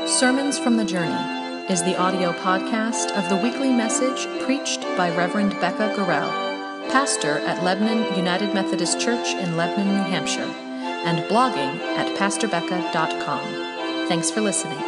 Sermons from the Journey is the audio podcast of the weekly message preached by Reverend Becca Gorell, pastor at Lebanon United Methodist Church in Lebanon, New Hampshire, and blogging at pastorbecca.com. Thanks for listening.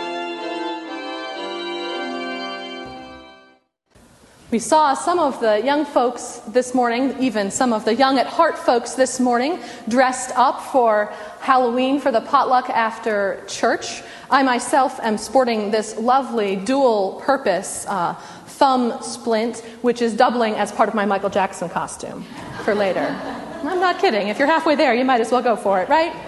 We saw some of the young folks this morning, even some of the young at heart folks this morning, dressed up for Halloween for the potluck after church. I myself am sporting this lovely dual-purpose thumb splint, which is doubling as part of my Michael Jackson costume for later. I'm not kidding. If you're halfway there, you might as well go for it, right?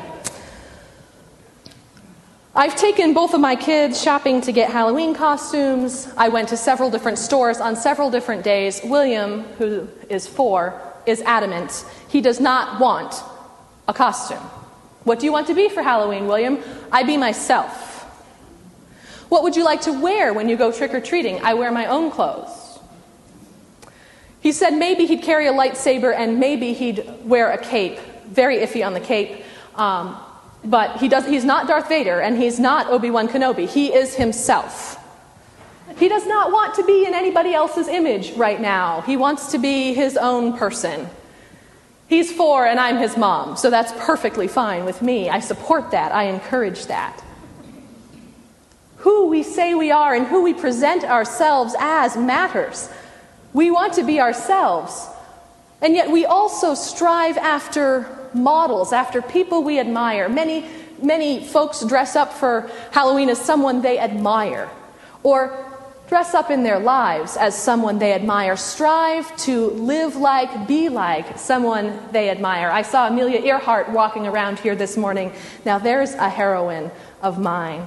I've taken both of my kids shopping to get Halloween costumes. I went to several different stores on several different days. William, who is 4, is adamant. He does not want a costume. What do you want to be for Halloween, William? I be myself. What would you like to wear when you go trick-or-treating? I wear my own clothes. He said maybe he'd carry a lightsaber and maybe he'd wear a cape. Very iffy on the cape. But he's not Darth Vader, and he's not Obi-Wan Kenobi. He is himself. He does not want to be in anybody else's image right now. He wants to be his own person. He's 4, and I'm his mom, so that's perfectly fine with me. I support that. I encourage that. Who we say we are and who we present ourselves as matters. We want to be ourselves, and yet we also strive after models, after people we admire. Many folks dress up for Halloween as someone they admire, or dress up in their lives as someone they admire. Strive to live like, be like someone they admire. I saw Amelia Earhart walking around here this morning. Now there's a heroine of mine.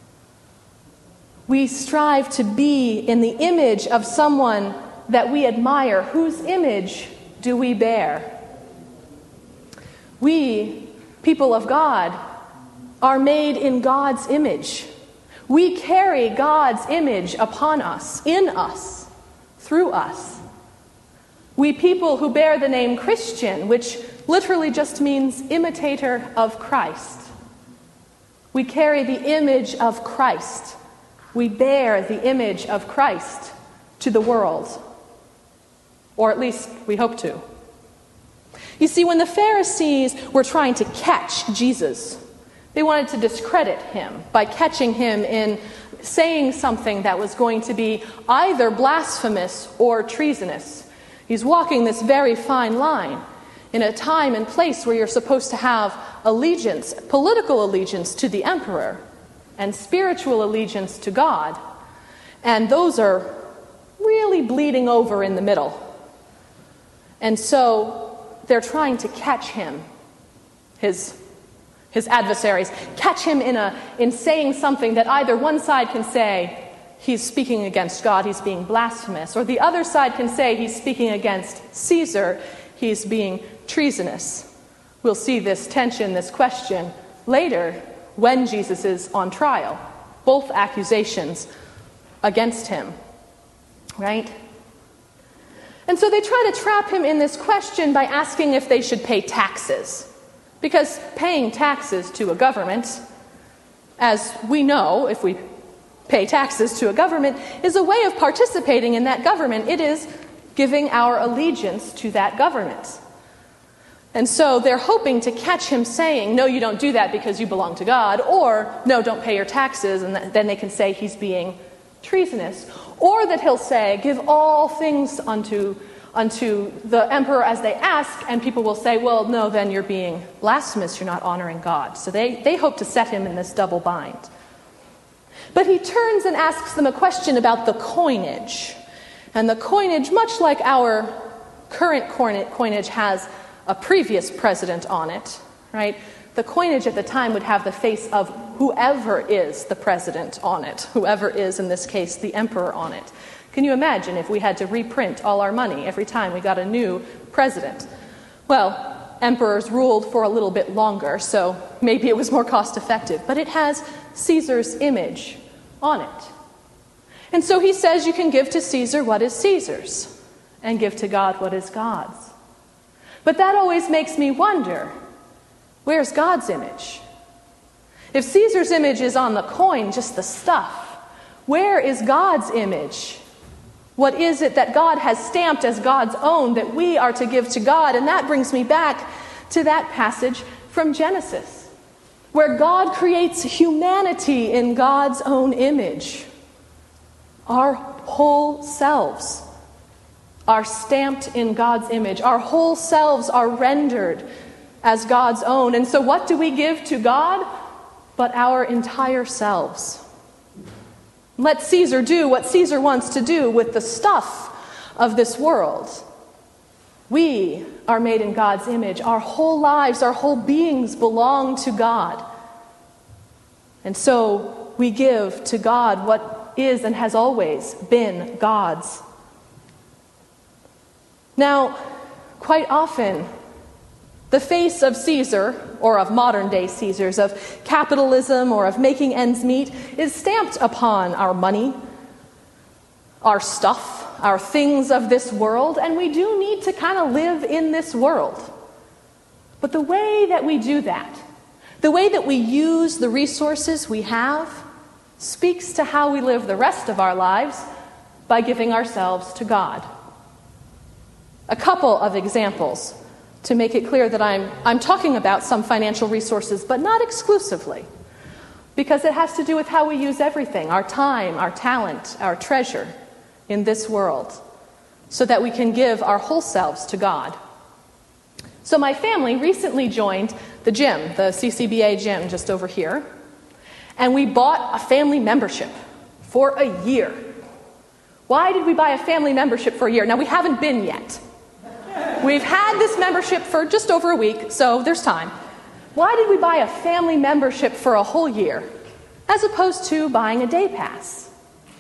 We strive to be in the image of someone that we admire. Whose image do we bear? We, people of God, are made in God's image. We carry God's image upon us, in us, through us. We people who bear the name Christian, which literally just means imitator of Christ. We carry the image of Christ. We bear the image of Christ to the world. Or at least we hope to. You see, when the Pharisees were trying to catch Jesus, they wanted to discredit him by catching him in saying something that was going to be either blasphemous or treasonous. He's walking this very fine line in a time and place where you're supposed to have allegiance, political allegiance to the emperor, and spiritual allegiance to God. And those are really bleeding over in the middle. And so they're trying to catch him, his adversaries, catch him in saying something that either one side can say he's speaking against God, he's being blasphemous, or the other side can say he's speaking against Caesar, he's being treasonous. We'll see this tension, this question later when Jesus is on trial. Both accusations against him, right? And so they try to trap him in this question by asking if they should pay taxes. Because paying taxes to a government, as we know, if we pay taxes to a government, is a way of participating in that government. It is giving our allegiance to that government. And so they're hoping to catch him saying, no, you don't do that because you belong to God, or no, don't pay your taxes, and then they can say he's being treasonous. Or that he'll say, give all things unto the emperor as they ask, and people will say, well, no, then you're being blasphemous, you're not honoring God. So they hope to set him in this double bind. But he turns and asks them a question about the coinage. And the coinage, much like our current coinage, has a previous president on it, right? The coinage at the time would have the face of whoever is the president on it, whoever is, in this case, the emperor on it. Can you imagine if we had to reprint all our money every time we got a new president? Well, emperors ruled for a little bit longer, so maybe it was more cost-effective, but it has Caesar's image on it. And so he says you can give to Caesar what is Caesar's, and give to God what is God's. But that always makes me wonder, where's God's image? If Caesar's image is on the coin, just the stuff, where is God's image? What is it that God has stamped as God's own that we are to give to God? And that brings me back to that passage from Genesis, where God creates humanity in God's own image. Our whole selves are stamped in God's image. Our whole selves are rendered as God's own. And so what do we give to God but our entire selves? Let Caesar do what Caesar wants to do with the stuff of this world. We are made in God's image. Our whole lives, our whole beings belong to God. And so we give to God what is and has always been God's. Now, quite often, the face of Caesar, or of modern-day Caesars, of capitalism or of making ends meet, is stamped upon our money, our stuff, our things of this world, and we do need to kind of live in this world. But the way that we do that, the way that we use the resources we have, speaks to how we live the rest of our lives by giving ourselves to God. A couple of examples to make it clear that I'm talking about some financial resources, but not exclusively, because it has to do with how we use everything, our time, our talent, our treasure in this world, so that we can give our whole selves to God. So my family recently joined the gym, the CCBA gym just over here, and we bought a family membership for a year. Why did we buy a family membership for a year? Now, we haven't been yet. We've had this membership for just over a week, so there's time. Why did we buy a family membership for a whole year, as opposed to buying a day pass?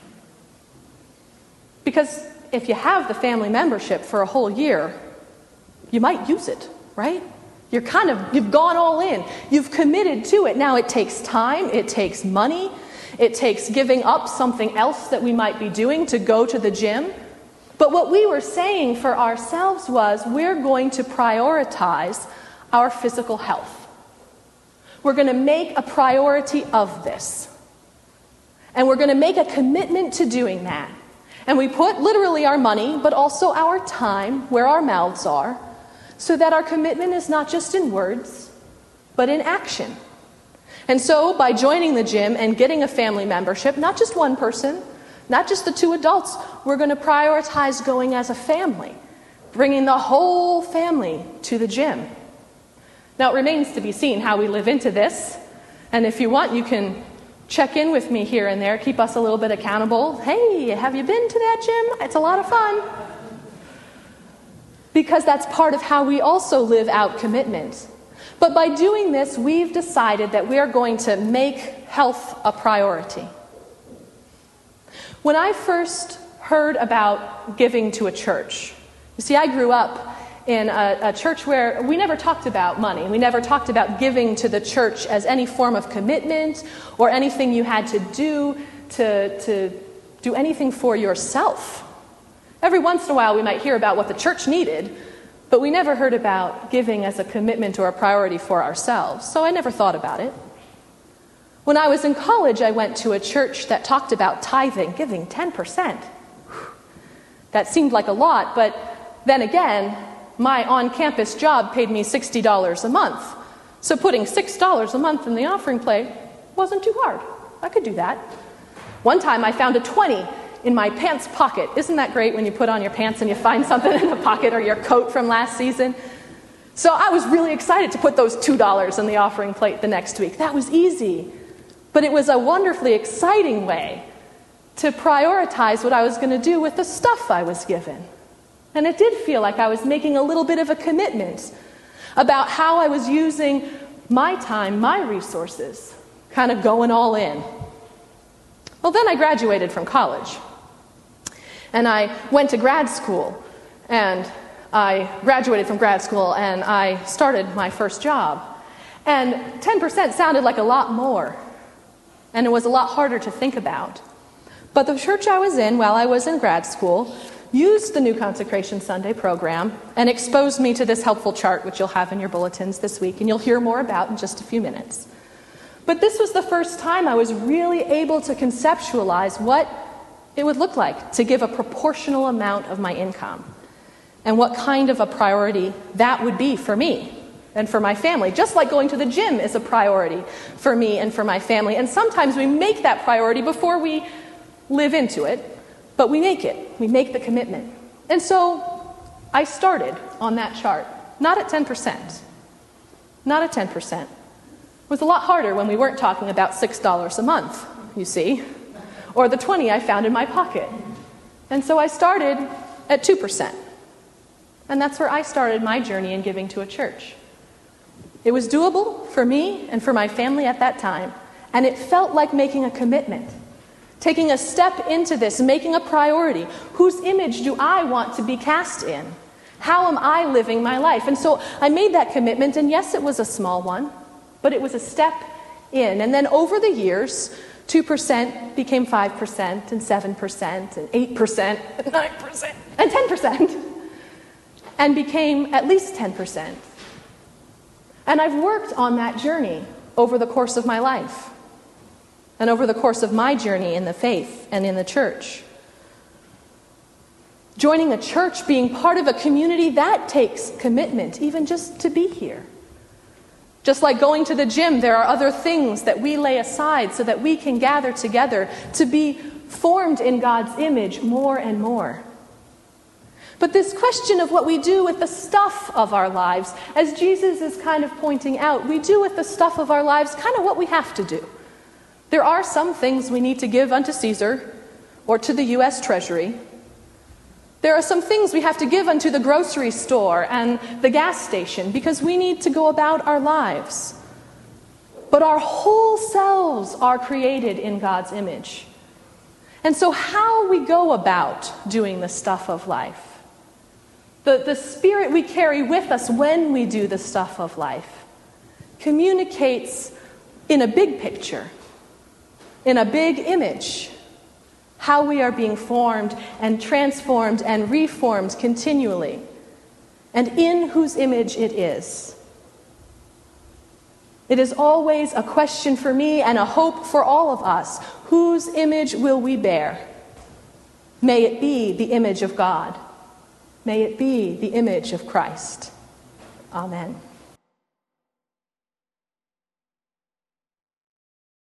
Because if you have the family membership for a whole year, you might use it, right? You've gone all in. You've committed to it. Now, it takes time, it takes money, it takes giving up something else that we might be doing to go to the gym. But what we were saying for ourselves was, we're going to prioritize our physical health. We're going to make a priority of this. And we're going to make a commitment to doing that. And we put literally our money, but also our time where our mouths are, so that our commitment is not just in words, but in action. And so by joining the gym and getting a family membership, not just one person, not just the two adults, we're going to prioritize going as a family, bringing the whole family to the gym. Now, it remains to be seen how we live into this. And if you want, you can check in with me here and there, keep us a little bit accountable. Hey, have you been to that gym? It's a lot of fun. Because that's part of how we also live out commitment. But by doing this, we've decided that we are going to make health a priority. When I first heard about giving to a church, you see, I grew up in a church where we never talked about money. We never talked about giving to the church as any form of commitment or anything you had to do to do anything for yourself. Every once in a while we might hear about what the church needed, but we never heard about giving as a commitment or a priority for ourselves. So I never thought about it. When I was in college, I went to a church that talked about tithing, giving 10%. That seemed like a lot, but then again, my on-campus job paid me $60 a month. So putting $6 a month in the offering plate wasn't too hard. I could do that. One time I found a 20 in my pants pocket. Isn't that great when you put on your pants and you find something in the pocket, or your coat from last season? So I was really excited to put those $2 in the offering plate the next week. That was easy. But it was a wonderfully exciting way to prioritize what I was going to do with the stuff I was given. And it did feel like I was making a little bit of a commitment about how I was using my time, my resources, kind of going all in. Well, then I graduated from college. And I went to grad school. And I graduated from grad school and I started my first job. And 10% sounded like a lot more. And it was a lot harder to think about. But the church I was in while I was in grad school used the New Consecration Sunday program and exposed me to this helpful chart, which you'll have in your bulletins this week, and you'll hear more about in just a few minutes. But this was the first time I was really able to conceptualize what it would look like to give a proportional amount of my income, and what kind of a priority that would be for me and for my family. Just like going to the gym is a priority for me and for my family. And sometimes we make that priority before we live into it, but we make it. We make the commitment. And so I started on that chart, not at 10%. Not at 10%. It was a lot harder when we weren't talking about $6 a month, you see, or the 20 I found in my pocket. And so I started at 2%. And that's where I started my journey in giving to a church. It was doable for me and for my family at that time, and it felt like making a commitment, taking a step into this, making a priority. Whose image do I want to be cast in? How am I living my life? And so I made that commitment, and yes, it was a small one, but it was a step in. And then over the years, 2% became 5%, and 7%, and 8%, and 9%, and 10%, and became at least 10%. And I've worked on that journey over the course of my life, and over the course of my journey in the faith and in the church. Joining a church, being part of a community, that takes commitment, even just to be here. Just like going to the gym, there are other things that we lay aside so that we can gather together to be formed in God's image more and more. But this question of what we do with the stuff of our lives, as Jesus is kind of pointing out, we do with the stuff of our lives kind of what we have to do. There are some things we need to give unto Caesar or to the U.S. Treasury. There are some things we have to give unto the grocery store and the gas station because we need to go about our lives. But our whole selves are created in God's image. And so how we go about doing the stuff of life, the spirit we carry with us when we do the stuff of life, communicates in a big picture, in a big image, how we are being formed and transformed and reformed continually, and in whose image it is. It is always a question for me and a hope for all of us. Whose image will we bear? May it be the image of God. May it be the image of Christ. Amen.